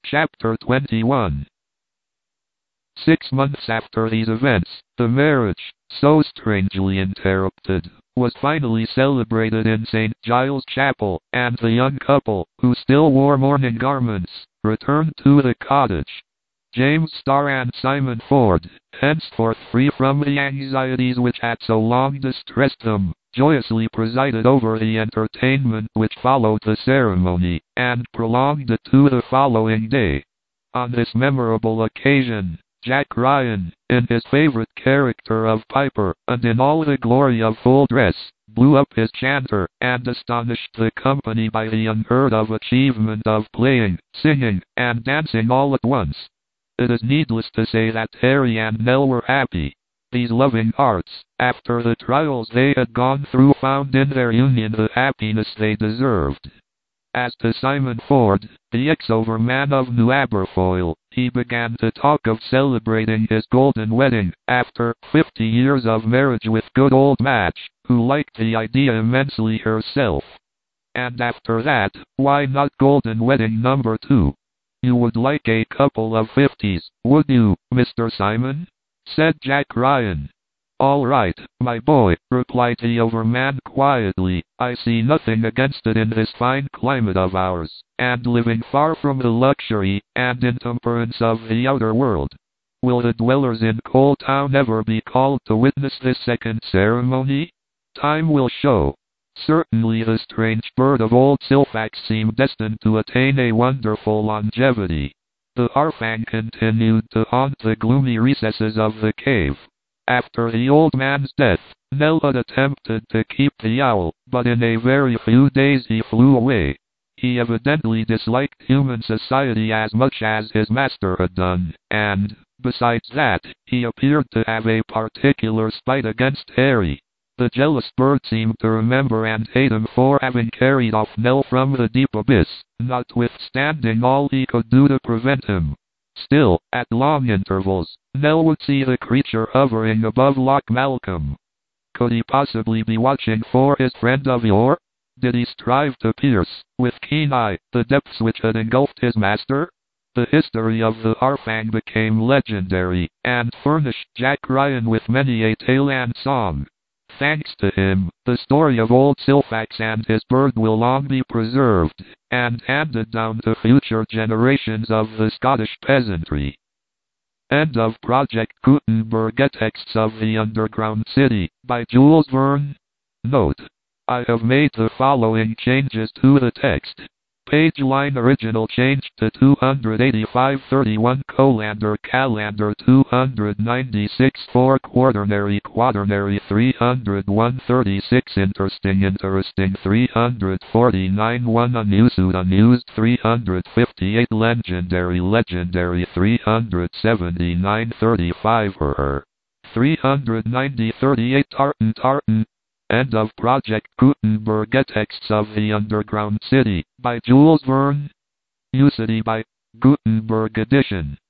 Chapter 21. 6 months after these events, the marriage, so strangely interrupted, was finally celebrated in St. Giles Chapel, and the young couple, who still wore mourning garments, returned to the cottage. James Starr and Simon Ford, henceforth free from the anxieties which had so long distressed them, joyously presided over the entertainment which followed the ceremony, and prolonged it to the following day. On this memorable occasion, Jack Ryan, in his favorite character of Piper, and in all the glory of full dress, blew up his chanter, and astonished the company by the unheard-of achievement of playing, singing, and dancing all at once. It is needless to say that Harry and Nell were happy. These loving hearts, after the trials they had gone through, found in their union the happiness they deserved. As to Simon Ford, the ex-overman of New Aberfoyle, he began to talk of celebrating his golden wedding, after 50 years of marriage with good old Madge, who liked the idea immensely herself. And after that, why not golden wedding number 2? You would like a couple of 50s, would you, Mr. Simon? Said Jack Ryan. All right, my boy, replied the overman quietly. I see nothing against it in this fine climate of ours, and living far from the luxury and intemperance of the outer world. Will the dwellers in Coal Town ever be called to witness this second ceremony? Time will show. Certainly the strange bird of old Silfax seemed destined to attain a wonderful longevity. The Harfang continued to haunt the gloomy recesses of the cave. After the old man's death, Nell had attempted to keep the owl, but in a very few days he flew away. He evidently disliked human society as much as his master had done, and, besides that, he appeared to have a particular spite against Harry. The jealous bird seemed to remember and hate him for having carried off Nell from the deep abyss, notwithstanding all he could do to prevent him. Still, at long intervals, Nell would see the creature hovering above Loch Malcolm. Could he possibly be watching for his friend of yore? Did he strive to pierce, with keen eye, the depths which had engulfed his master? The history of the Harfang became legendary, and furnished Jack Ryan with many a tale and song. Thanks to him, the story of old Silfax and his bird will long be preserved, and handed down to future generations of the Scottish peasantry. End of Project Gutenberg. Texts of the Underground City, by Jules Verne. Note: I have made the following changes to the text. Page line original changed to 285 31 colander calendar 296 4 quaternary 301 36 interesting 349 1 unused 358 legendary 379 35 390 38 tartan. End of Project Gutenberg. Texts of the Underground City, by Jules Verne. Usity by Gutenberg Edition.